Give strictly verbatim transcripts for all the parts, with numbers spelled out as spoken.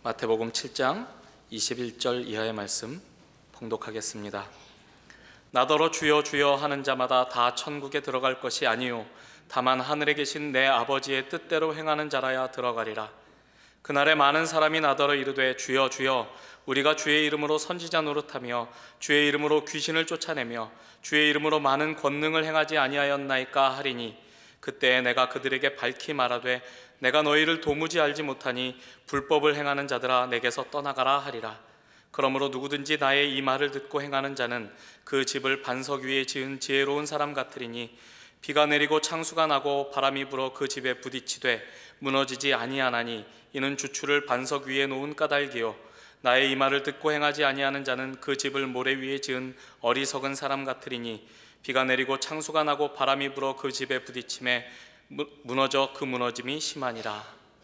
마태복음 칠 장 이십일 절 이하의 말씀 봉독하겠습니다. 나더러 주여 주여 하는 자마다 다 천국에 들어갈 것이 아니요 다만 하늘에 계신 내 아버지의 뜻대로 행하는 자라야 들어가리라. 그날에 많은 사람이 나더러 이르되 주여 주여 우리가 주의 이름으로 선지자 노릇하며 주의 이름으로 귀신을 쫓아내며 주의 이름으로 많은 권능을 행하지 아니하였나이까 하리니 그때에 내가 그들에게 밝히 말하되 내가 너희를 도무지 알지 못하니 불법을 행하는 자들아 내게서 떠나가라 하리라. 그러므로 누구든지 나의 이 말을 듣고 행하는 자는 그 집을 반석 위에 지은 지혜로운 사람 같으리니 비가 내리고 창수가 나고 바람이 불어 그 집에 부딪히되 무너지지 아니하나니 이는 주추를 반석 위에 놓은 까닭이요 나의 이 말을 듣고 행하지 아니하는 자는 그 집을 모래 위에 지은 어리석은 사람 같으리니 비가 내리고 창수가 나고 바람이 불어 그 집에 부딪힘에 무너져 그 무너짐이 심하니라.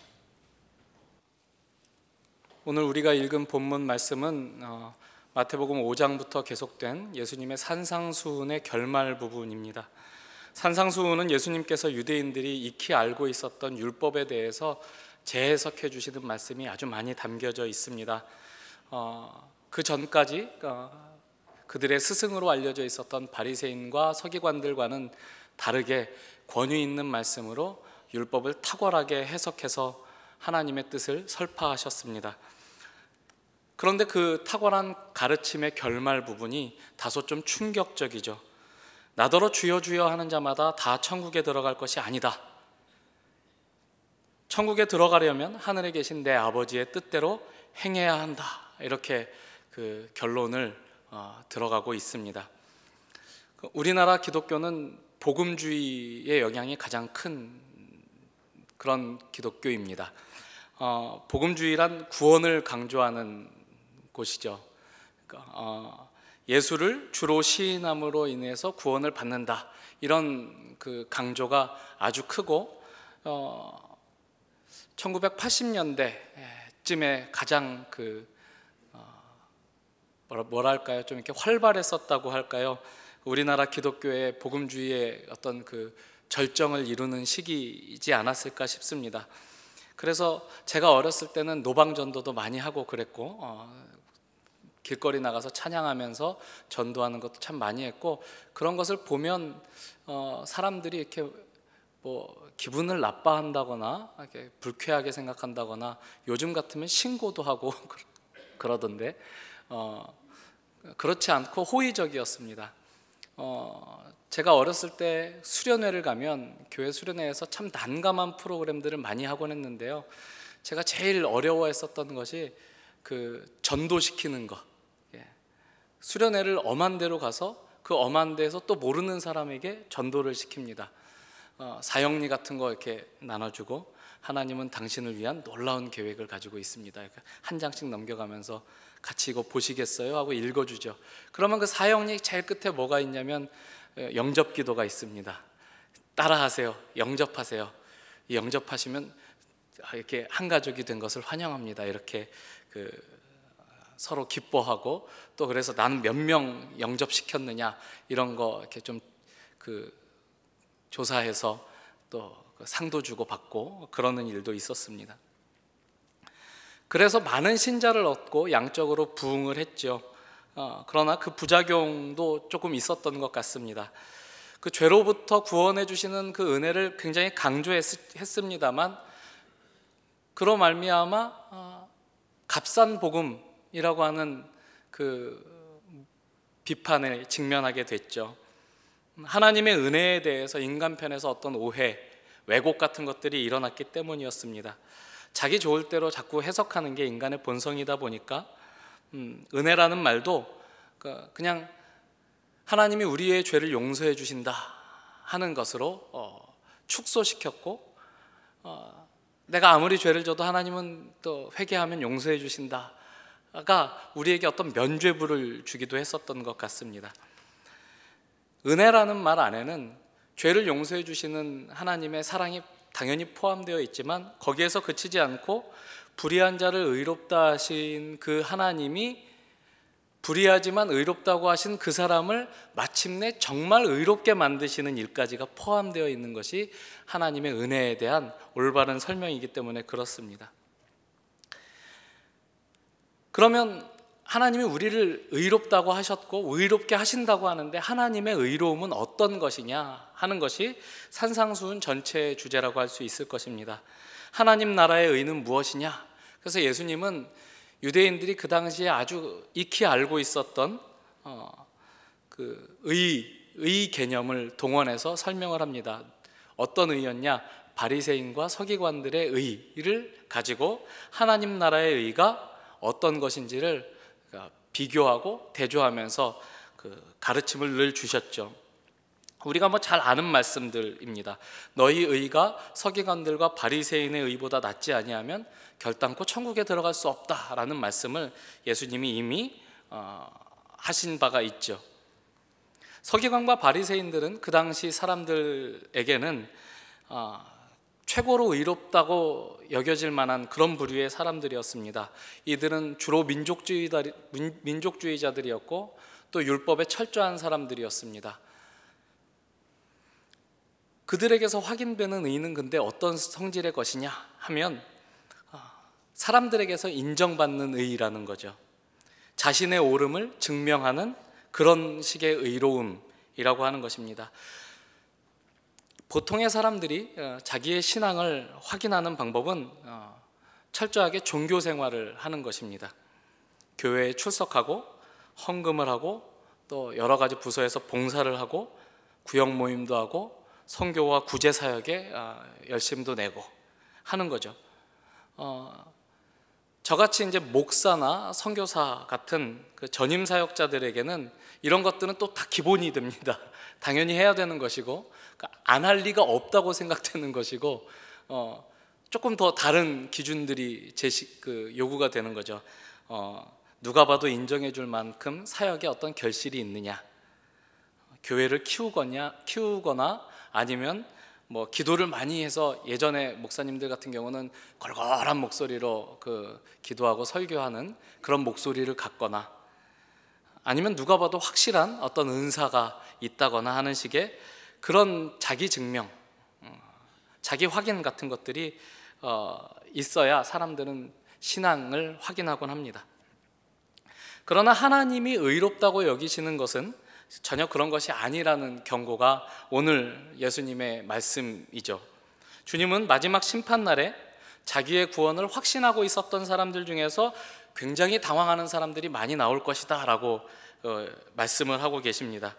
오늘 우리가 읽은 본문 말씀은 어, 마태복음 오 장부터 계속된 예수님의 산상수훈의 결말 부분입니다. 산상수훈은 예수님께서 유대인들이 익히 알고 있었던 율법에 대해서 재해석해 주시는 말씀이 아주 많이 담겨져 있습니다. 어, 그 전까지 어, 그들의 스승으로 알려져 있었던 바리새인과 서기관들과는 다르게 권위 있는 말씀으로 율법을 탁월하게 해석해서 하나님의 뜻을 설파하셨습니다. 그런데 그 탁월한 가르침의 결말 부분이 다소 좀 충격적이죠. 나더러 주여 주여 하는 자마다 다 천국에 들어갈 것이 아니다. 천국에 들어가려면 하늘에 계신 내 아버지의 뜻대로 행해야 한다. 이렇게 그 결론을 어, 들어가고 있습니다. 우리나라 기독교는 복음주의의 영향이 가장 큰 그런 기독교입니다. 어, 복음주의란 구원을 강조하는 곳이죠. 그러니까, 어, 예수를 주로 시인함으로 인해서 구원을 받는다. 이런 그 강조가 아주 크고 어, 천구백팔십 년대쯤에 가장 그 어, 뭐라, 뭐랄까요? 좀 이렇게 활발했었다고 할까요? 우리나라 기독교의 복음주의의 어떤 그 절정을 이루는 시기이지 않았을까 싶습니다. 그래서 제가 어렸을 때는 노방전도도 많이 하고 그랬고 어, 길거리 나가서 찬양하면서 전도하는 것도 참 많이 했고 그런 것을 보면 어, 사람들이 이렇게 뭐 기분을 나빠한다거나 이렇게 불쾌하게 생각한다거나 요즘 같으면 신고도 하고 그러던데 어, 그렇지 않고 호의적이었습니다. 어, 제가 어렸을 때 수련회를 가면 교회 수련회에서 참 난감한 프로그램들을 많이 하곤 했는데요. 제가 제일 어려워했었던 것이 그 전도시키는 거. 예. 수련회를 엄한 데로 가서 그 엄한 데에서 또 모르는 사람에게 전도를 시킵니다. 어, 사형리 같은 거 이렇게 나눠주고 하나님은 당신을 위한 놀라운 계획을 가지고 있습니다. 한 장씩 넘겨가면서 같이 이거 보시겠어요? 하고 읽어주죠. 그러면 그 사형리 제일 끝에 뭐가 있냐면 영접기도가 있습니다. 따라하세요. 영접하세요. 영접하시면 이렇게 한 가족이 된 것을 환영합니다. 이렇게 그 서로 기뻐하고 또 그래서 나는 몇 명 영접시켰느냐 이런 거 이렇게 좀 그 조사해서 또 상도 주고 받고 그러는 일도 있었습니다. 그래서 많은 신자를 얻고 양적으로 부흥을 했죠. 어, 그러나 그 부작용도 조금 있었던 것 같습니다. 그 죄로부터 구원해 주시는 그 은혜를 굉장히 강조했습니다만 그로 말미암아 어, 값싼 복음이라고 하는 그 비판에 직면하게 됐죠. 하나님의 은혜에 대해서 인간 편에서 어떤 오해, 왜곡 같은 것들이 일어났기 때문이었습니다. 자기 좋을 대로 자꾸 해석하는 게 인간의 본성이다 보니까 음, 은혜라는 말도 그냥 하나님이 우리의 죄를 용서해 주신다 하는 것으로 어, 축소시켰고 어, 내가 아무리 죄를 져도 하나님은 또 회개하면 용서해 주신다가 우리에게 어떤 면죄부를 주기도 했었던 것 같습니다. 은혜라는 말 안에는 죄를 용서해 주시는 하나님의 사랑이 당연히 포함되어 있지만 거기에서 그치지 않고 불의한 자를 의롭다 하신 그 하나님이 불의하지만 의롭다고 하신 그 사람을 마침내 정말 의롭게 만드시는 일까지가 포함되어 있는 것이 하나님의 은혜에 대한 올바른 설명이기 때문에 그렇습니다. 그러면 하나님이 우리를 의롭다고 하셨고 의롭게 하신다고 하는데 하나님의 의로움은 어떤 것이냐 하는 것이 산상수훈 전체의 주제라고 할 수 있을 것입니다. 하나님 나라의 의는 무엇이냐? 그래서 예수님은 유대인들이 그 당시에 아주 익히 알고 있었던 어, 그 의, 의 개념을 동원해서 설명을 합니다. 어떤 의였냐? 바리새인과 서기관들의 의를 가지고 하나님 나라의 의가 어떤 것인지를 비교하고 대조하면서 그 가르침을 늘 주셨죠. 우리가 뭐 잘 아는 말씀들입니다. 너희 의가 서기관들과 바리새인의 의보다 낫지 아니하면 결단코 천국에 들어갈 수 없다라는 말씀을 예수님이 이미 어, 하신 바가 있죠. 서기관과 바리새인들은 그 당시 사람들에게는 어, 최고로 의롭다고 여겨질 만한 그런 부류의 사람들이었습니다. 이들은 주로 민족주의자, 민족주의자들이었고 또 율법에 철저한 사람들이었습니다. 그들에게서 확인되는 의는 근데 어떤 성질의 것이냐 하면 사람들에게서 인정받는 의라는 거죠. 자신의 옳음을 증명하는 그런 식의 의로움이라고 하는 것입니다. 보통의 사람들이 자기의 신앙을 확인하는 방법은 철저하게 종교 생활을 하는 것입니다. 교회에 출석하고 헌금을 하고 또 여러 가지 부서에서 봉사를 하고 구역 모임도 하고 선교와 구제 사역에 열심도 내고 하는 거죠. 어, 저같이 이제 목사나 선교사 같은 그 전임 사역자들에게는 이런 것들은 또 다 기본이 됩니다. 당연히 해야 되는 것이고 안 할 리가 없다고 생각되는 것이고 어, 조금 더 다른 기준들이 제시 그 요구가 되는 거죠. 어, 누가 봐도 인정해 줄 만큼 사역에 어떤 결실이 있느냐, 교회를 키우거나 키우거나 아니면 뭐 기도를 많이 해서 예전에 목사님들 같은 경우는 걸걸한 목소리로 그 기도하고 설교하는 그런 목소리를 갖거나 아니면 누가 봐도 확실한 어떤 은사가 있다거나 하는 식의 그런 자기 증명, 자기 확인 같은 것들이 있어야 사람들은 신앙을 확인하곤 합니다. 그러나 하나님이 의롭다고 여기시는 것은 전혀 그런 것이 아니라는 경고가 오늘 예수님의 말씀이죠. 주님은 마지막 심판날에 자기의 구원을 확신하고 있었던 사람들 중에서 굉장히 당황하는 사람들이 많이 나올 것이다 라고 말씀을 하고 계십니다.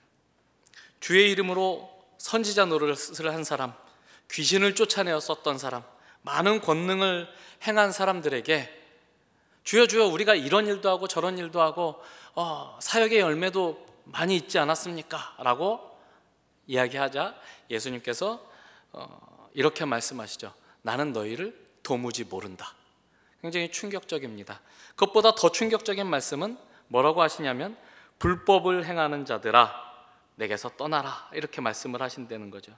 주의 이름으로 선지자 노릇을 한 사람, 귀신을 쫓아내었었던 사람, 많은 권능을 행한 사람들에게 주여 주여 우리가 이런 일도 하고 저런 일도 하고 어, 사역의 열매도 많이 있지 않았습니까? 라고 이야기하자 예수님께서 어, 이렇게 말씀하시죠. 나는 너희를 도무지 모른다. 굉장히 충격적입니다. 그것보다 더 충격적인 말씀은 뭐라고 하시냐면 불법을 행하는 자들아 내게서 떠나라 이렇게 말씀을 하신다는 거죠.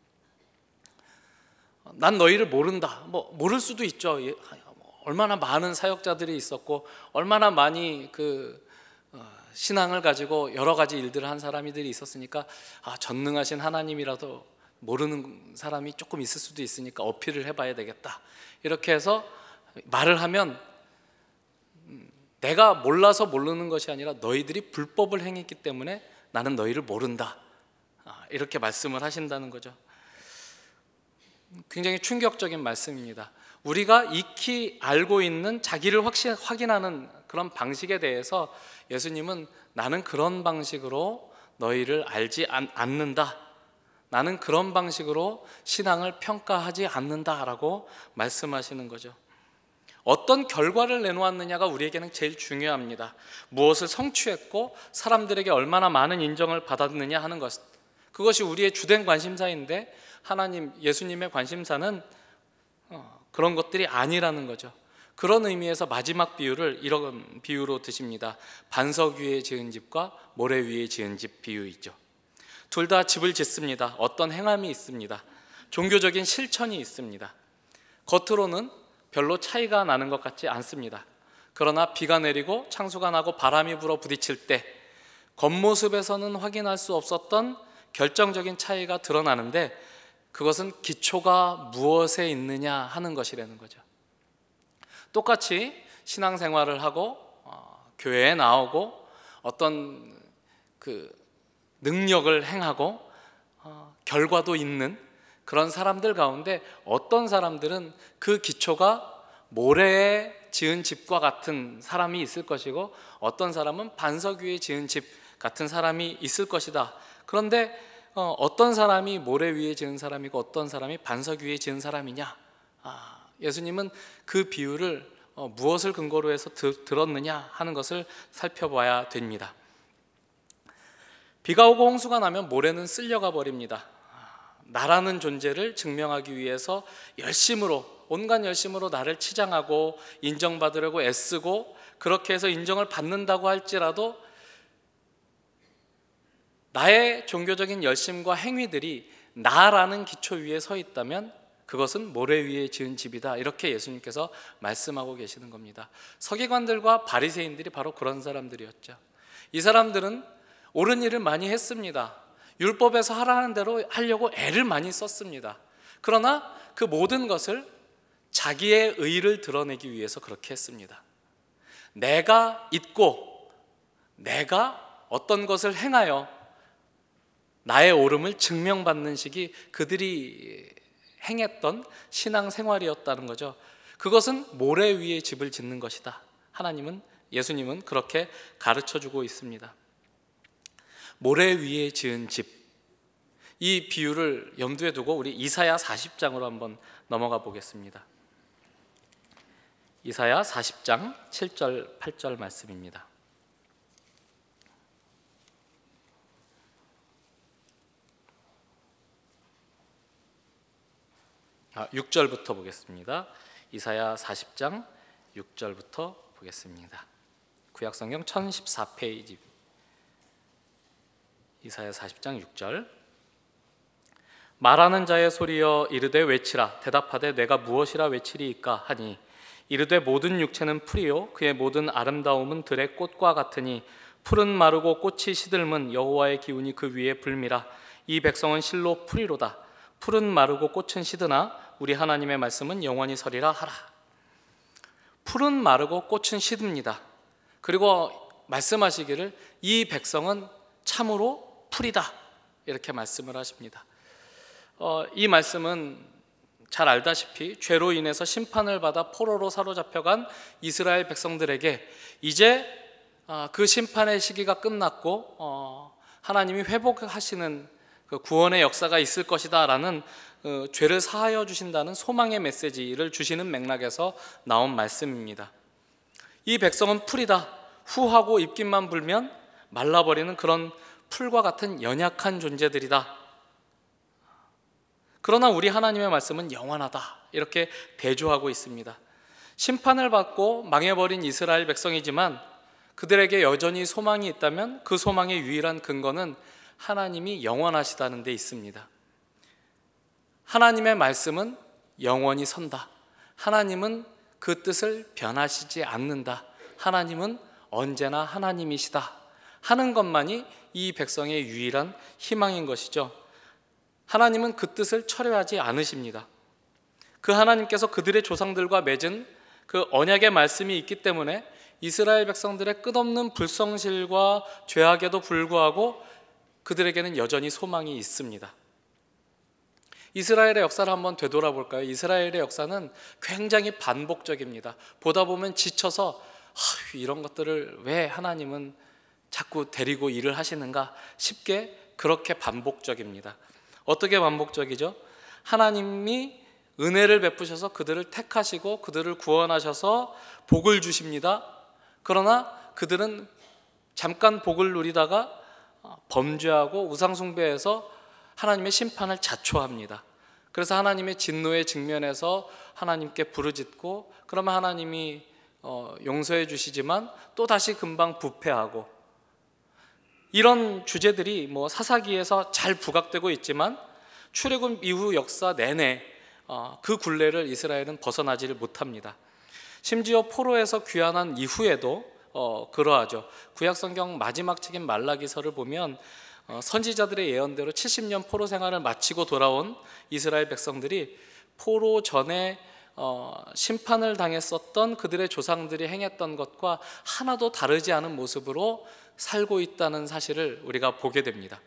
난 너희를 모른다. 뭐 모를 수도 있죠. 얼마나 많은 사역자들이 있었고 얼마나 많이 그 신앙을 가지고 여러 가지 일들을 한 사람들이 있었으니까 아, 전능하신 하나님이라도 모르는 사람이 조금 있을 수도 있으니까 어필을 해봐야 되겠다. 이렇게 해서 말을 하면 내가 몰라서 모르는 것이 아니라 너희들이 불법을 행했기 때문에 나는 너희를 모른다. 이렇게 말씀을 하신다는 거죠. 굉장히 충격적인 말씀입니다. 우리가 익히 알고 있는 자기를 확신, 확인하는 그런 방식에 대해서 예수님은 나는 그런 방식으로 너희를 알지 않, 않는다. 나는 그런 방식으로 신앙을 평가하지 않는다라고 말씀하시는 거죠. 어떤 결과를 내놓았느냐가 우리에게는 제일 중요합니다. 무엇을 성취했고 사람들에게 얼마나 많은 인정을 받았느냐 하는 것, 그것이 우리의 주된 관심사인데 하나님, 예수님의 관심사는 그런 것들이 아니라는 거죠. 그런 의미에서 마지막 비유를 이런 비유로 드십니다. 반석 위에 지은 집과 모래 위에 지은 집 비유이죠. 둘 다 집을 짓습니다. 어떤 행함이 있습니다. 종교적인 실천이 있습니다. 겉으로는 별로 차이가 나는 것 같지 않습니다. 그러나 비가 내리고 창수가 나고 바람이 불어 부딪힐 때 겉모습에서는 확인할 수 없었던 결정적인 차이가 드러나는데 그것은 기초가 무엇에 있느냐 하는 것이라는 거죠. 똑같이 신앙생활을 하고 어, 교회에 나오고 어떤 그 능력을 행하고 어, 결과도 있는 그런 사람들 가운데 어떤 사람들은 그 기초가 모래에 지은 집과 같은 사람이 있을 것이고 어떤 사람은 반석 위에 지은 집 같은 사람이 있을 것이다. 그런데 어, 어떤 사람이 모래 위에 지은 사람이고 어떤 사람이 반석 위에 지은 사람이냐? 아, 예수님은 그 비유를 어, 무엇을 근거로 해서 드, 들었느냐 하는 것을 살펴봐야 됩니다. 비가 오고 홍수가 나면 모래는 쓸려가 버립니다. 나라는 존재를 증명하기 위해서 열심으로 온갖 열심으로 나를 치장하고 인정받으려고 애쓰고 그렇게 해서 인정을 받는다고 할지라도 나의 종교적인 열심과 행위들이 나라는 기초 위에 서 있다면 그것은 모래 위에 지은 집이다. 이렇게 예수님께서 말씀하고 계시는 겁니다. 서기관들과 바리새인들이 바로 그런 사람들이었죠. 이 사람들은 옳은 일을 많이 했습니다. 율법에서 하라는 대로 하려고 애를 많이 썼습니다. 그러나 그 모든 것을 자기의 의를 드러내기 위해서 그렇게 했습니다. 내가 있고 내가 어떤 것을 행하여 나의 옳음을 증명받는 식이 그들이 행했던 신앙생활이었다는 거죠. 그것은 모래 위에 집을 짓는 것이다. 하나님은, 예수님은 그렇게 가르쳐주고 있습니다. 모래 위에 지은 집, 이 비유를 염두에 두고 우리 이사야 사십 장으로 한번 넘어가 보겠습니다. 이사야 사십 장 칠 절 팔 절 말씀입니다. 아, 육 절부터 보겠습니다. 이사야 사십 장 육 절부터 보겠습니다. 구약성경 천십사 페이지 이사야 사십 장 육 절. 말하는 자의 소리여 이르되 외치라. 대답하되 내가 무엇이라 외치리이까 하니 이르되 모든 육체는 풀이요 그의 모든 아름다움은 들의 꽃과 같으니 풀은 마르고 꽃이 시들면 여호와의 기운이 그 위에 불미라. 이 백성은 실로 풀이로다. 풀은 마르고 꽃은 시드나 우리 하나님의 말씀은 영원히 서리라 하라. 풀은 마르고 꽃은 시듭니다. 그리고 말씀하시기를 이 백성은 참으로 풀이다 이렇게 말씀을 하십니다. 어, 이 말씀은 잘 알다시피 죄로 인해서 심판을 받아 포로로 사로잡혀간 이스라엘 백성들에게 이제 어, 그 심판의 시기가 끝났고 어, 하나님이 회복하시는 그 구원의 역사가 있을 것이다 라는 어, 죄를 사하여 주신다는 소망의 메시지를 주시는 맥락에서 나온 말씀입니다. 이 백성은 풀이다. 후하고 입김만 불면 말라버리는 그런 풀과 같은 연약한 존재들이다. 그러나 우리 하나님의 말씀은 영원하다 이렇게 대조하고 있습니다. 심판을 받고 망해버린 이스라엘 백성이지만 그들에게 여전히 소망이 있다면 그 소망의 유일한 근거는 하나님이 영원하시다는 데 있습니다. 하나님의 말씀은 영원히 선다. 하나님은 그 뜻을 변하시지 않는다. 하나님은 언제나 하나님이시다 하는 것만이 이 백성의 유일한 희망인 것이죠. 하나님은 그 뜻을 철회하지 않으십니다. 그 하나님께서 그들의 조상들과 맺은 그 언약의 말씀이 있기 때문에 이스라엘 백성들의 끝없는 불성실과 죄악에도 불구하고 그들에게는 여전히 소망이 있습니다. 이스라엘의 역사를 한번 되돌아볼까요? 이스라엘의 역사는 굉장히 반복적입니다. 보다 보면 지쳐서 아, 이런 것들을 왜 하나님은 자꾸 데리고 일을 하시는가 싶게 그렇게 반복적입니다. 어떻게 반복적이죠? 하나님이 은혜를 베푸셔서 그들을 택하시고 그들을 구원하셔서 복을 주십니다. 그러나 그들은 잠깐 복을 누리다가 범죄하고 우상숭배해서 하나님의 심판을 자초합니다. 그래서 하나님의 진노에 직면해서 하나님께 부르짖고 그러면 하나님이 용서해 주시지만 또 다시 금방 부패하고 이런 주제들이 뭐 사사기에서 잘 부각되고 있지만 출애굽 이후 역사 내내 그 굴레를 이스라엘은 벗어나지를 못합니다. 심지어 포로에서 귀환한 이후에도 어, 그러하죠. 구약성경 마지막 책인 말라기서를 보면 어, 선지자들의 예언대로 칠십 년 포로 생활을 마치고 돌아온 이스라엘 백성들이 포로 전에 어, 심판을 당했었던 그들의 조상들이 행했던 것과 하나도 다르지 않은 모습으로 살고 있다는 사실을 우리가 보게 됩니다.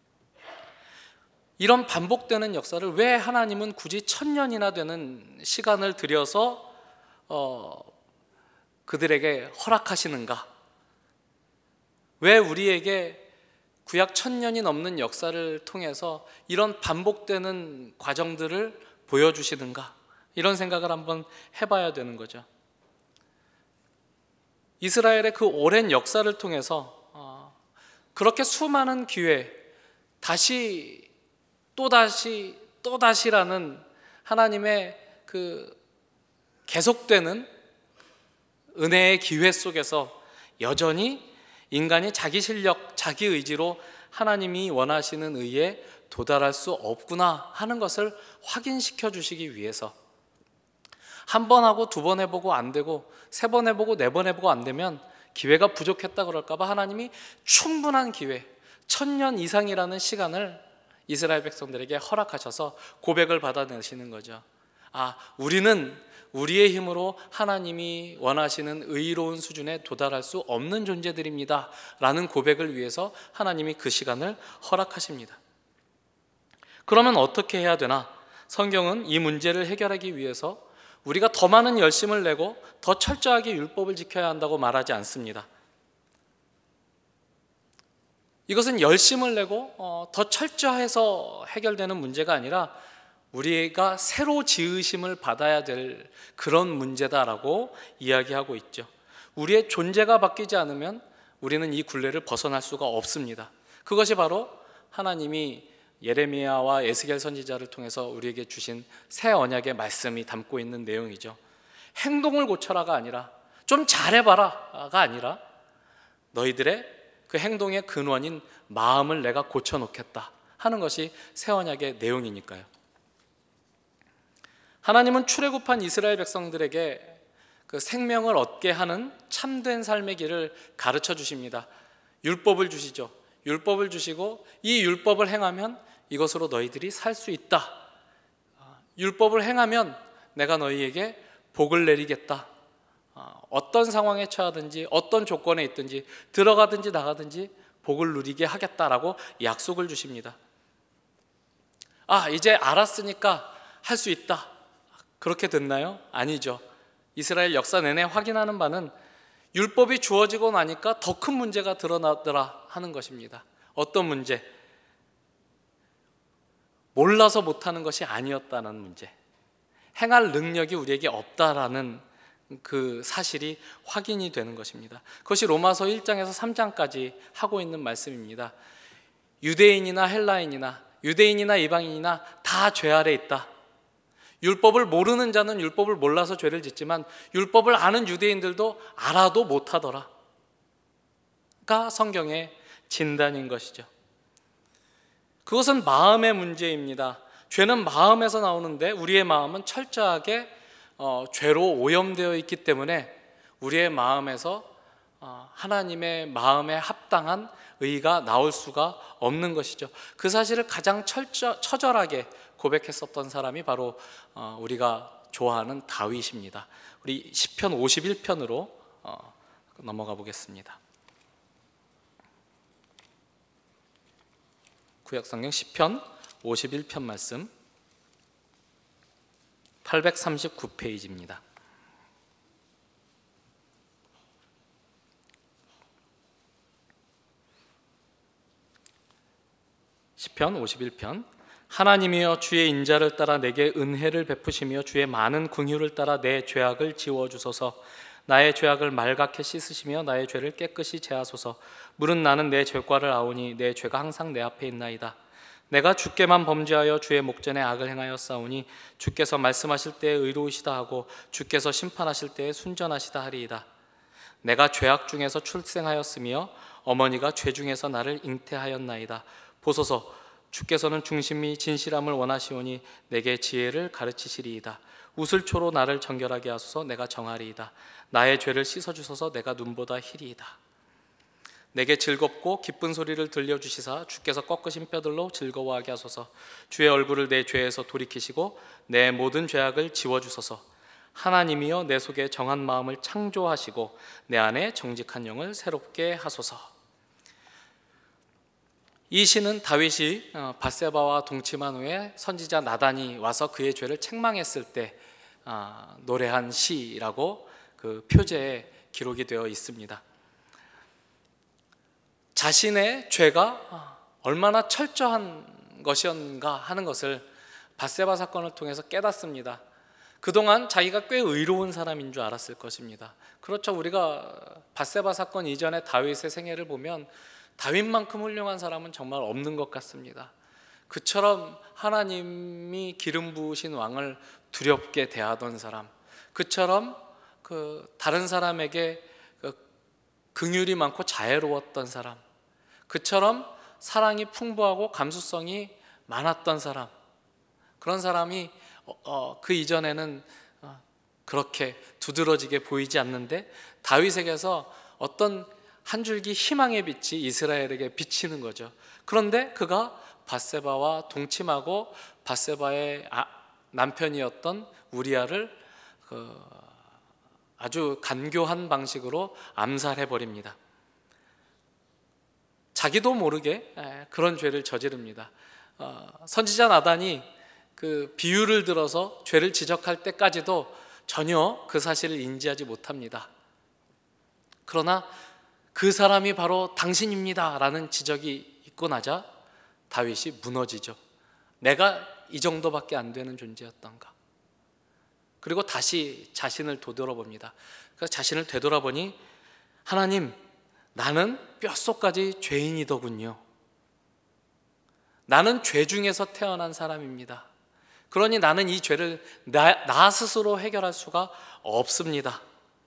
이런 반복되는 역사를 왜 하나님은 굳이 천년이나 되는 시간을 들여서 어, 그들에게 허락하시는가? 왜 우리에게 구약 천년이 넘는 역사를 통해서 이런 반복되는 과정들을 보여주시는가? 이런 생각을 한번 해봐야 되는 거죠. 이스라엘의 그 오랜 역사를 통해서 어, 그렇게 수많은 기회, 다시 또다시 또다시라는 하나님의 그 계속되는 은혜의 기회 속에서 여전히 인간이 자기 실력, 자기 의지로 하나님이 원하시는 의에 도달할 수 없구나 하는 것을 확인시켜 주시기 위해서 한 번 하고 두 번 해보고 안 되고 세 번 해보고 네 번 해보고 안 되면 기회가 부족했다 그럴까 봐 하나님이 충분한 기회, 천년 이상이라는 시간을 이스라엘 백성들에게 허락하셔서 고백을 받아내시는 거죠. 아, 우리는 우리의 힘으로 하나님이 원하시는 의로운 수준에 도달할 수 없는 존재들입니다 라는 고백을 위해서 하나님이 그 시간을 허락하십니다. 그러면 어떻게 해야 되나? 성경은 이 문제를 해결하기 위해서 우리가 더 많은 열심을 내고 더 철저하게 율법을 지켜야 한다고 말하지 않습니다. 이것은 열심을 내고 어, 더 철저해서 해결되는 문제가 아니라 우리가 새로 지으심을 받아야 될 그런 문제다라고 이야기하고 있죠. 우리의 존재가 바뀌지 않으면 우리는 이 굴레를 벗어날 수가 없습니다. 그것이 바로 하나님이 예레미야와 에스겔 선지자를 통해서 우리에게 주신 새 언약의 말씀이 담고 있는 내용이죠. 행동을 고쳐라가 아니라 좀 잘해봐라가 아니라 너희들의 그 행동의 근원인 마음을 내가 고쳐놓겠다 하는 것이 새 언약의 내용이니까요. 하나님은 출애굽한 이스라엘 백성들에게 그 생명을 얻게 하는 참된 삶의 길을 가르쳐 주십니다. 율법을 주시죠. 율법을 주시고 이 율법을 행하면 이것으로 너희들이 살 수 있다. 율법을 행하면 내가 너희에게 복을 내리겠다. 어떤 상황에 처하든지 어떤 조건에 있든지 들어가든지 나가든지 복을 누리게 하겠다라고 약속을 주십니다. 아, 이제 알았으니까 할 수 있다. 그렇게 됐나요? 아니죠. 이스라엘 역사 내내 확인하는 바는 율법이 주어지고 나니까 더 큰 문제가 드러나더라 하는 것입니다. 어떤 문제? 몰라서 못하는 것이 아니었다는 문제, 행할 능력이 우리에게 없다라는 그 사실이 확인이 되는 것입니다. 그것이 로마서 일 장에서 삼 장까지 하고 있는 말씀입니다. 유대인이나 헬라인이나 유대인이나 이방인이나 다 죄 아래 있다. 율법을 모르는 자는 율법을 몰라서 죄를 짓지만 율법을 아는 유대인들도 알아도 못하더라 가 성경의 진단인 것이죠. 그것은 마음의 문제입니다. 죄는 마음에서 나오는데 우리의 마음은 철저하게 어, 죄로 오염되어 있기 때문에 우리의 마음에서 어, 하나님의 마음에 합당한 의가 나올 수가 없는 것이죠. 그 사실을 가장 철저, 처절하게 고백했었던 사람이 바로 어, 우리가 좋아하는 다윗입니다. 우리 시편 오십일 편으로 어, 넘어가 보겠습니다. 구약성경 시편 오십일 편 말씀 팔백삼십구 페이지입니다. 시편 오십일 편. 하나님이여 주의 인자를 따라 내게 은혜를 베푸시며 주의 많은 긍휼을 따라 내 죄악을 지워주소서. 나의 죄악을 말갛게 씻으시며 나의 죄를 깨끗이 제하소서. 물은 나는 내 죄과를 아오니 내 죄가 항상 내 앞에 있나이다. 내가 주께만 범죄하여 주의 목전에 악을 행하였사오니 주께서 말씀하실 때에 의로우시다 하고 주께서 심판하실 때에 순전하시다 하리이다. 내가 죄악 중에서 출생하였으며 어머니가 죄 중에서 나를 잉태하였나이다. 보소서, 주께서는 중심이 진실함을 원하시오니 내게 지혜를 가르치시리이다. 우슬초로 나를 정결하게 하소서. 내가 정하리이다. 나의 죄를 씻어주소서. 내가 눈보다 희리이다. 내게 즐겁고 기쁜 소리를 들려주시사 주께서 꺾으신 뼈들로 즐거워하게 하소서. 주의 얼굴을 내 죄에서 돌이키시고 내 모든 죄악을 지워주소서. 하나님이여 내 속에 정한 마음을 창조하시고 내 안에 정직한 영을 새롭게 하소서. 이 시는 다윗이 밧세바와 동침한 후에 선지자 나단이 와서 그의 죄를 책망했을 때 노래한 시라고 그 표제에 기록이 되어 있습니다. 자신의 죄가 얼마나 철저한 것이었는가 하는 것을 밧세바 사건을 통해서 깨닫습니다. 그동안 자기가 꽤 의로운 사람인 줄 알았을 것입니다. 그렇죠. 우리가 밧세바 사건 이전에 다윗의 생애를 보면 다윗만큼 훌륭한 사람은 정말 없는 것 같습니다. 그처럼 하나님이 기름 부으신 왕을 두렵게 대하던 사람, 그처럼 그 다른 사람에게 그 긍휼이 많고 자애로웠던 사람, 그처럼 사랑이 풍부하고 감수성이 많았던 사람, 그런 사람이 어, 어, 그 이전에는 어, 그렇게 두드러지게 보이지 않는데 다윗에게서 어떤 한 줄기 희망의 빛이 이스라엘에게 비치는 거죠. 그런데 그가 밧세바와 동침하고 밧세바의 아, 남편이었던 우리아를 그 아주 간교한 방식으로 암살해 버립니다. 자기도 모르게 그런 죄를 저지릅니다. 어, 선지자 나단이 그 비유를 들어서 죄를 지적할 때까지도 전혀 그 사실을 인지하지 못합니다. 그러나 그 사람이 바로 당신입니다 라는 지적이 있고 나자 다윗이 무너지죠. 내가 이 정도밖에 안 되는 존재였던가. 그리고 다시 자신을 되돌아봅니다. 그래서 자신을 되돌아보니 하나님, 나는 뼛속까지 죄인이더군요. 나는 죄 중에서 태어난 사람입니다. 그러니 나는 이 죄를 나, 나 스스로 해결할 수가 없습니다.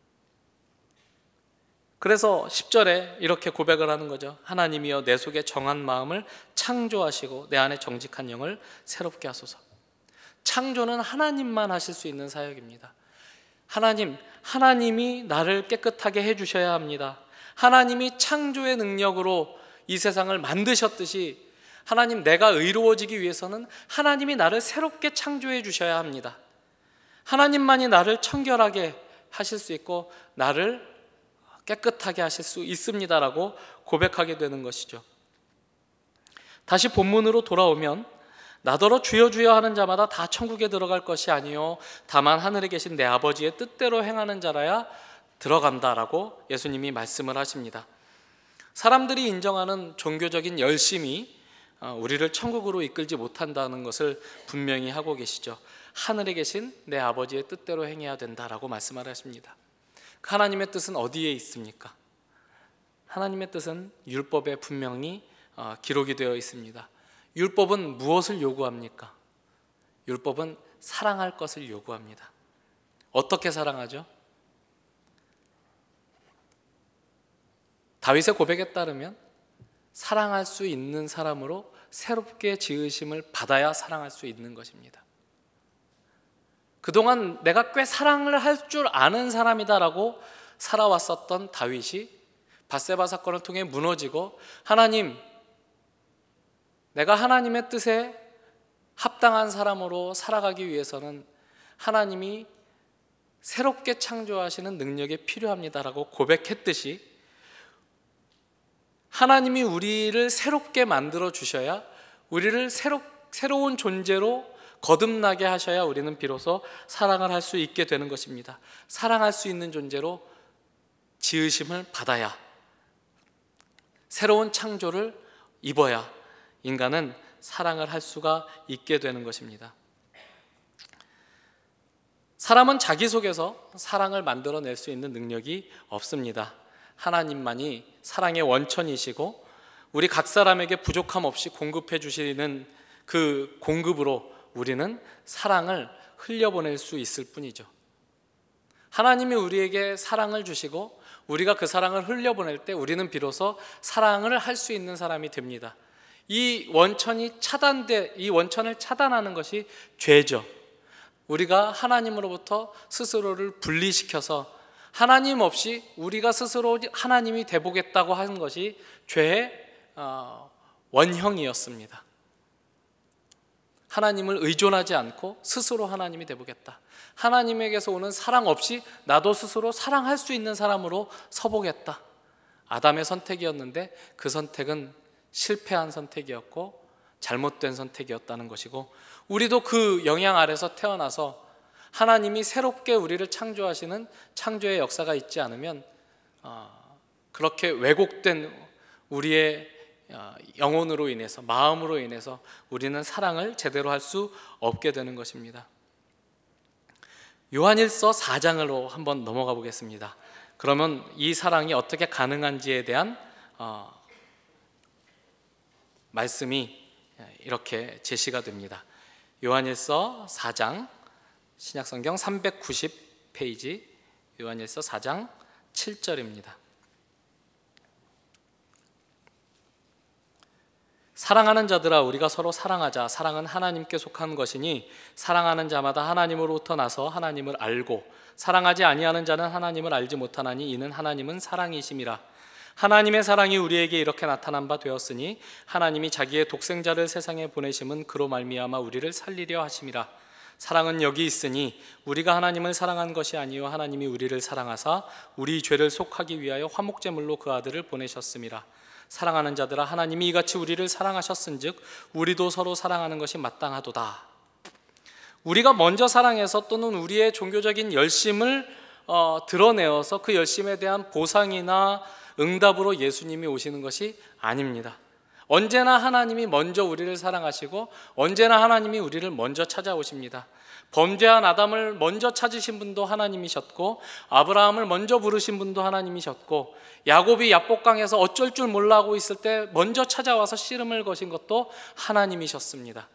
그래서 십 절에 이렇게 고백을 하는 거죠. 하나님이여 내 속에 정한 마음을 창조하시고 내 안에 정직한 영을 새롭게 하소서. 창조는 하나님만 하실 수 있는 사역입니다. 하나님, 하나님이 나를 깨끗하게 해주셔야 합니다. 하나님이 창조의 능력으로 이 세상을 만드셨듯이 하나님, 내가 의로워지기 위해서는 하나님이 나를 새롭게 창조해 주셔야 합니다. 하나님만이 나를 청결하게 하실 수 있고 나를 깨끗하게 하실 수 있습니다라고 고백하게 되는 것이죠. 다시 본문으로 돌아오면 나더러 주여 주여 하는 자마다 다 천국에 들어갈 것이 아니요 다만 하늘에 계신 내 아버지의 뜻대로 행하는 자라야 들어간다라고 예수님이 말씀을 하십니다. 사람들이 인정하는 종교적인 열심이 우리를 천국으로 이끌지 못한다는 것을 분명히 하고 계시죠. 하늘에 계신 내 아버지의 뜻대로 행해야 된다라고 말씀을 하십니다. 하나님의 뜻은 어디에 있습니까? 하나님의 뜻은 율법에 분명히 기록이 되어 있습니다. 율법은 무엇을 요구합니까? 율법은 사랑할 것을 요구합니다. 어떻게 사랑하죠? 다윗의 고백에 따르면 사랑할 수 있는 사람으로 새롭게 지으심을 받아야 사랑할 수 있는 것입니다. 그동안 내가 꽤 사랑을 할 줄 아는 사람이다라고 살아왔었던 다윗이 밧세바 사건을 통해 무너지고 하나님, 내가 하나님의 뜻에 합당한 사람으로 살아가기 위해서는 하나님이 새롭게 창조하시는 능력이 필요합니다라고 고백했듯이 하나님이 우리를 새롭게 만들어 주셔야 우리를 새로, 새로운 존재로 거듭나게 하셔야 우리는 비로소 사랑을 할 수 있게 되는 것입니다. 사랑할 수 있는 존재로 지으심을 받아야, 새로운 창조를 입어야 인간은 사랑을 할 수가 있게 되는 것입니다. 사람은 자기 속에서 사랑을 만들어낼 수 있는 능력이 없습니다. 하나님만이 사랑의 원천이시고 우리 각 사람에게 부족함 없이 공급해 주시는 그 공급으로 우리는 사랑을 흘려보낼 수 있을 뿐이죠. 하나님이 우리에게 사랑을 주시고 우리가 그 사랑을 흘려보낼 때 우리는 비로소 사랑을 할 수 있는 사람이 됩니다. 이 원천이 차단돼, 이 원천을 차단하는 것이 죄죠. 우리가 하나님으로부터 스스로를 분리시켜서 하나님 없이 우리가 스스로 하나님이 돼보겠다고 하는 것이 죄의 원형이었습니다. 하나님을 의존하지 않고 스스로 하나님이 되보겠다. 하나님에게서 오는 사랑 없이 나도 스스로 사랑할 수 있는 사람으로 서보겠다. 아담의 선택이었는데 그 선택은 실패한 선택이었고 잘못된 선택이었다는 것이고, 우리도 그 영향 아래서 태어나서 하나님이 새롭게 우리를 창조하시는 창조의 역사가 있지 않으면 그렇게 왜곡된 우리의 영혼으로 인해서, 마음으로 인해서 우리는 사랑을 제대로 할 수 없게 되는 것입니다. 요한일서 사 장으로 한번 넘어가 보겠습니다. 그러면 이 사랑이 어떻게 가능한지에 대한 어, 말씀이 이렇게 제시가 됩니다. 요한일서 사 장, 신약성경 삼백구십 페이지, 요한일서 사 장 칠 절입니다. 사랑하는 자들아, 우리가 서로 사랑하자. 사랑은 하나님께 속한 것이니 사랑하는 자마다 하나님으로부터 나서 하나님을 알고, 사랑하지 아니하는 자는 하나님을 알지 못하나니 이는 하나님은 사랑이심이라. 하나님의 사랑이 우리에게 이렇게 나타난 바 되었으니 하나님이 자기의 독생자를 세상에 보내심은 그로 말미암아 우리를 살리려 하심이라. 사랑은 여기 있으니 우리가 하나님을 사랑한 것이 아니요 하나님이 우리를 사랑하사 우리 죄를 속하기 위하여 화목제물로 그 아들을 보내셨음이라. 사랑하는 자들아, 하나님이 이같이 우리를 사랑하셨은즉 우리도 서로 사랑하는 것이 마땅하도다. 우리가 먼저 사랑해서 또는 우리의 종교적인 열심을 어, 드러내어서 그 열심에 대한 보상이나 응답으로 예수님이 오시는 것이 아닙니다. 언제나 하나님이 먼저 우리를 사랑하시고 언제나 하나님이 우리를 먼저 찾아오십니다. 범죄한 아담을 먼저 찾으신 분도 하나님이셨고, 아브라함을 먼저 부르신 분도 하나님이셨고, 야곱이 야복강에서 어쩔 줄 몰라 하고 있을 때 먼저 찾아와서 씨름을 거신 것도 하나님이셨습니다.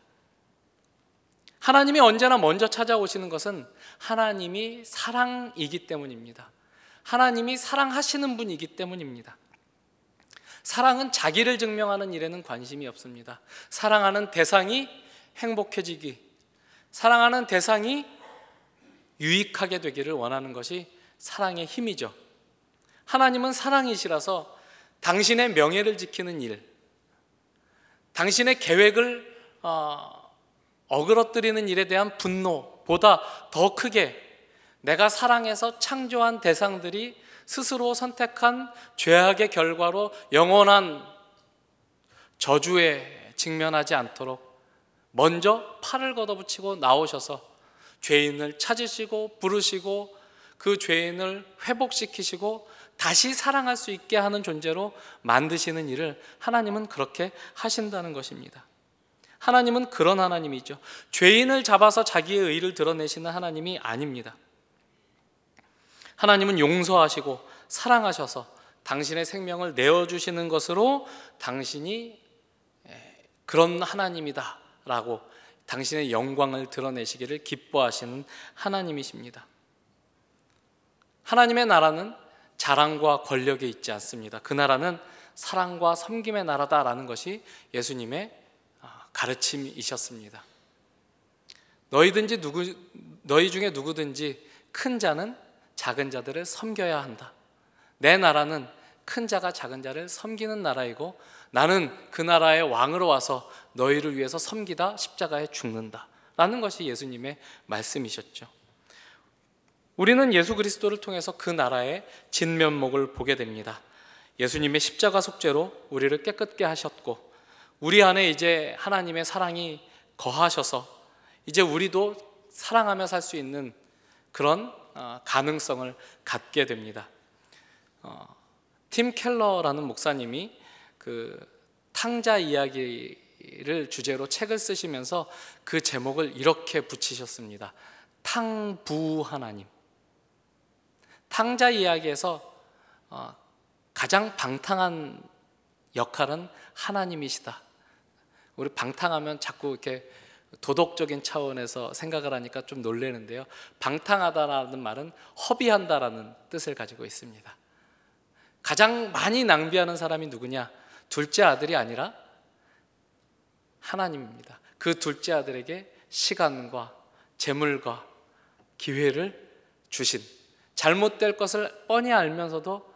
하나님이 언제나 먼저 찾아오시는 것은 하나님이 사랑이기 때문입니다. 하나님이 사랑하시는 분이기 때문입니다. 사랑은 자기를 증명하는 일에는 관심이 없습니다. 사랑하는 대상이 행복해지기, 사랑하는 대상이 유익하게 되기를 원하는 것이 사랑의 힘이죠. 하나님은 사랑이시라서 당신의 명예를 지키는 일, 당신의 계획을 어, 어그러뜨리는 일에 대한 분노보다 더 크게 내가 사랑해서 창조한 대상들이 스스로 선택한 죄악의 결과로 영원한 저주에 직면하지 않도록 먼저 팔을 걷어붙이고 나오셔서 죄인을 찾으시고 부르시고 그 죄인을 회복시키시고 다시 사랑할 수 있게 하는 존재로 만드시는 일을 하나님은 그렇게 하신다는 것입니다. 하나님은 그런 하나님이죠. 죄인을 잡아서 자기의 의를 드러내시는 하나님이 아닙니다. 하나님은 용서하시고 사랑하셔서 당신의 생명을 내어주시는 것으로 당신이 그런 하나님이다 라고 당신의 영광을 드러내시기를 기뻐하시는 하나님이십니다. 하나님의 나라는 자랑과 권력에 있지 않습니다. 그 나라는 사랑과 섬김의 나라다라는 것이 예수님의 가르침이셨습니다. 너희든지 누구, 너희 중에 누구든지 큰 자는 작은 자들을 섬겨야 한다. 내 나라는 큰 자가 작은 자를 섬기는 나라이고 나는 그 나라의 왕으로 와서 너희를 위해서 섬기다 십자가에 죽는다 라는 것이 예수님의 말씀이셨죠. 우리는 예수 그리스도를 통해서 그 나라의 진면목을 보게 됩니다. 예수님의 십자가 속죄로 우리를 깨끗게 하셨고 우리 안에 이제 하나님의 사랑이 거하셔서 이제 우리도 사랑하며 살 수 있는 그런 가능성을 갖게 됩니다. 어, 팀 켈러라는 목사님이 그 탕자 이야기를 주제로 책을 쓰시면서 그 제목을 이렇게 붙이셨습니다. 탕부 하나님. 탕자 이야기에서 어, 가장 방탕한 역할은 하나님이시다. 우리 방탕하면 자꾸 이렇게 도덕적인 차원에서 생각을 하니까 좀 놀라는데요. 방탕하다라는 말은 허비한다라는 뜻을 가지고 있습니다. 가장 많이 낭비하는 사람이 누구냐? 둘째 아들이 아니라 하나님입니다. 그 둘째 아들에게 시간과 재물과 기회를 주신, 잘못될 것을 뻔히 알면서도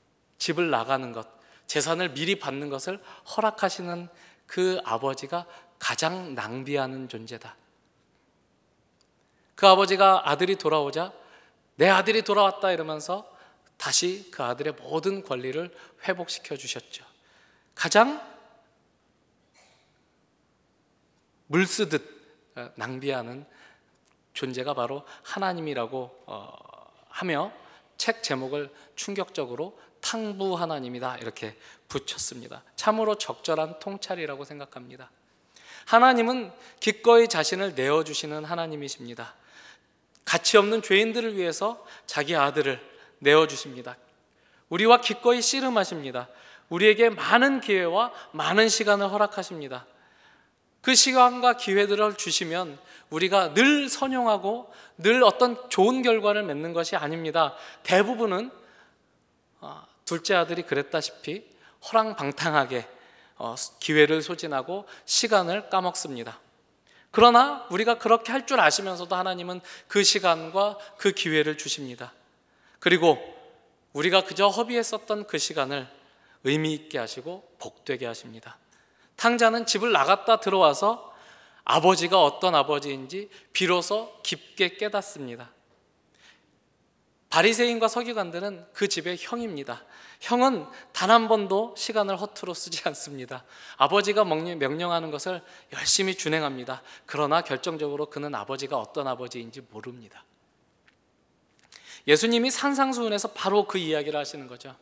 집을 나가는 것, 재산을 미리 받는 것을 허락하시는 그 아버지가 가장 낭비하는 존재다. 그 아버지가 아들이 돌아오자 내 아들이 돌아왔다 이러면서 다시 그 아들의 모든 권리를 회복시켜 주셨죠. 가장 물 쓰듯 낭비하는 존재가 바로 하나님이라고 하며 책 제목을 충격적으로 탕부 하나님이다 이렇게 붙였습니다. 참으로 적절한 통찰이라고 생각합니다. 하나님은 기꺼이 자신을 내어주시는 하나님이십니다. 가치 없는 죄인들을 위해서 자기 아들을 내어주십니다. 우리와 기꺼이 씨름하십니다. 우리에게 많은 기회와 많은 시간을 허락하십니다. 그 시간과 기회들을 주시면 우리가 늘 선용하고 늘 어떤 좋은 결과를 맺는 것이 아닙니다. 대부분은 둘째 아들이 그랬다시피 허랑방탕하게 기회를 소진하고 시간을 까먹습니다. 그러나 우리가 그렇게 할 줄 아시면서도 하나님은 그 시간과 그 기회를 주십니다. 그리고 우리가 그저 허비했었던 그 시간을 의미 있게 하시고 복되게 하십니다. 탕자는 집을 나갔다 들어와서 아버지가 어떤 아버지인지 비로소 깊게 깨닫습니다. 바리새인과 서기관들은 그 집의 형입니다. 형은 단 한 번도 시간을 허투루 쓰지 않습니다. 아버지가 명령하는 것을 열심히 준행합니다. 그러나 결정적으로 그는 아버지가 어떤 아버지인지 모릅니다. 예수님이 산상수훈에서 바로 그 이야기를 하시는 거죠.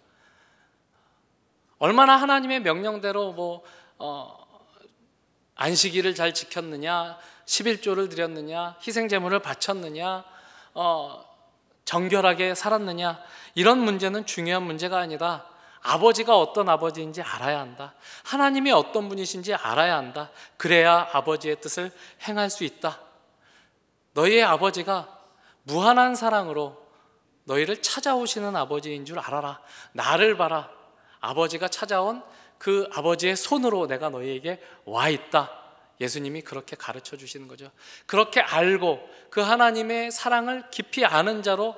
얼마나 하나님의 명령대로 뭐 어, 안식일을 잘 지켰느냐, 십일조를 드렸느냐, 희생제물을 바쳤느냐, 어, 정결하게 살았느냐, 이런 문제는 중요한 문제가 아니다. 아버지가 어떤 아버지인지 알아야 한다. 하나님이 어떤 분이신지 알아야 한다. 그래야 아버지의 뜻을 행할 수 있다. 너희의 아버지가 무한한 사랑으로 너희를 찾아오시는 아버지인 줄 알아라. 나를 봐라. 아버지가 찾아온 그 아버지의 손으로 내가 너희에게 와 있다. 예수님이 그렇게 가르쳐 주시는 거죠. 그렇게 알고 그 하나님의 사랑을 깊이 아는 자로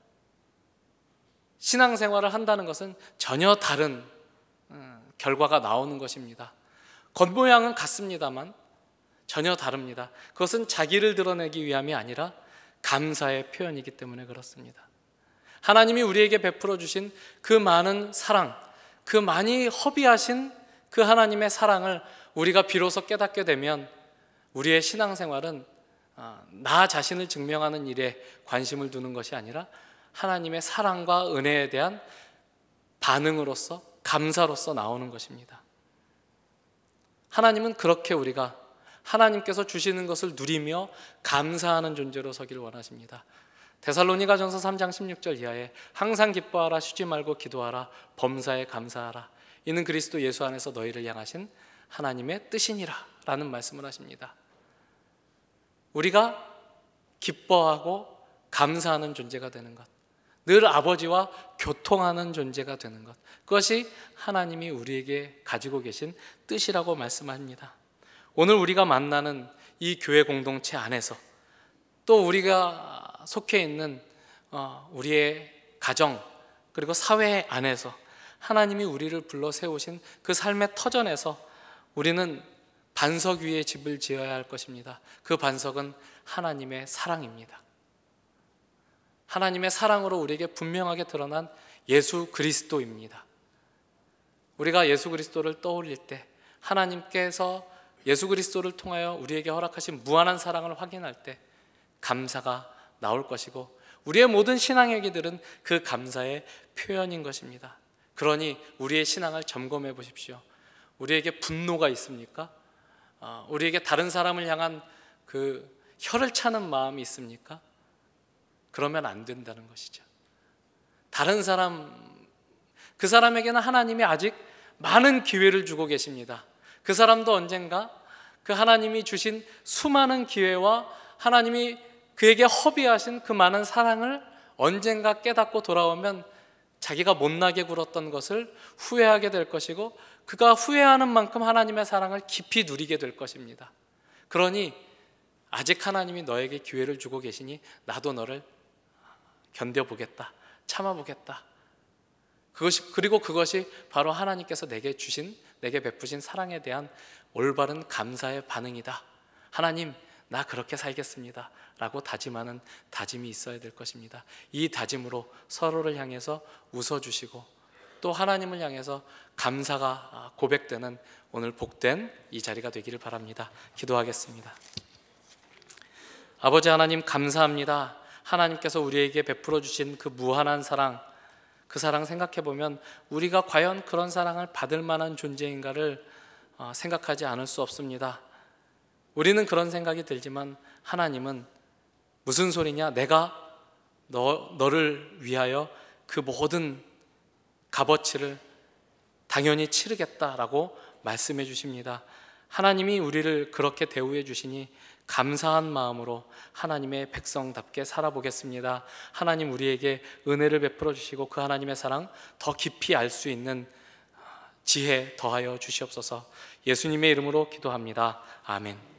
신앙생활을 한다는 것은 전혀 다른 결과가 나오는 것입니다. 겉모양은 같습니다만 전혀 다릅니다. 그것은 자기를 드러내기 위함이 아니라 감사의 표현이기 때문에 그렇습니다. 하나님이 우리에게 베풀어 주신 그 많은 사랑, 그 많이 허비하신 그 하나님의 사랑을 우리가 비로소 깨닫게 되면 우리의 신앙생활은 나 자신을 증명하는 일에 관심을 두는 것이 아니라 하나님의 사랑과 은혜에 대한 반응으로서, 감사로서 나오는 것입니다. 하나님은 그렇게 우리가 하나님께서 주시는 것을 누리며 감사하는 존재로 서기를 원하십니다. 데살로니가전서 삼 장 십육 절 이하에 항상 기뻐하라, 쉬지 말고 기도하라, 범사에 감사하라, 이는 그리스도 예수 안에서 너희를 향하신 하나님의 뜻이니라 라는 말씀을 하십니다. 우리가 기뻐하고 감사하는 존재가 되는 것, 늘 아버지와 교통하는 존재가 되는 것, 그것이 하나님이 우리에게 가지고 계신 뜻이라고 말씀합니다. 오늘 우리가 만나는 이 교회 공동체 안에서 또 우리가 속해 있는 우리의 가정 그리고 사회 안에서 하나님이 우리를 불러 세우신 그 삶의 터전에서 우리는 반석 위에 집을 지어야 할 것입니다. 그 반석은 하나님의 사랑입니다. 하나님의 사랑으로 우리에게 분명하게 드러난 예수 그리스도입니다. 우리가 예수 그리스도를 떠올릴 때 하나님께서 예수 그리스도를 통하여 우리에게 허락하신 무한한 사랑을 확인할 때 감사가 나올 것이고 우리의 모든 신앙의 길들은 그 감사의 표현인 것입니다. 그러니 우리의 신앙을 점검해 보십시오. 우리에게 분노가 있습니까? 우리에게 다른 사람을 향한 그 혀를 차는 마음이 있습니까? 그러면 안 된다는 것이죠. 다른 사람, 그 사람에게는 하나님이 아직 많은 기회를 주고 계십니다. 그 사람도 언젠가 그 하나님이 주신 수많은 기회와 하나님이 그에게 허비하신 그 많은 사랑을 언젠가 깨닫고 돌아오면 자기가 못나게 굴었던 것을 후회하게 될 것이고 그가 후회하는 만큼 하나님의 사랑을 깊이 누리게 될 것입니다. 그러니 아직 하나님이 너에게 기회를 주고 계시니 나도 너를 견뎌보겠다, 참아보겠다, 그것이 그리고 그것이 바로 하나님께서 내게 주신, 내게 베푸신 사랑에 대한 올바른 감사의 반응이다. 하나님, 나 그렇게 살겠습니다 라고 다짐하는 다짐이 있어야 될 것입니다. 이 다짐으로 서로를 향해서 웃어주시고 또 하나님을 향해서 감사가 고백되는 오늘 복된 이 자리가 되기를 바랍니다. 기도하겠습니다. 아버지 하나님, 감사합니다. 하나님께서 우리에게 베풀어 주신 그 무한한 사랑, 그 사랑 생각해 보면 우리가 과연 그런 사랑을 받을 만한 존재인가를 생각하지 않을 수 없습니다. 우리는 그런 생각이 들지만 하나님은 무슨 소리냐, 내가 너, 너를 위하여 그 모든 값어치를 당연히 치르겠다라고 말씀해 주십니다. 하나님이 우리를 그렇게 대우해 주시니 감사한 마음으로 하나님의 백성답게 살아보겠습니다. 하나님, 우리에게 은혜를 베풀어 주시고 그 하나님의 사랑 더 깊이 알 수 있는 지혜 더하여 주시옵소서. 예수님의 이름으로 기도합니다. 아멘.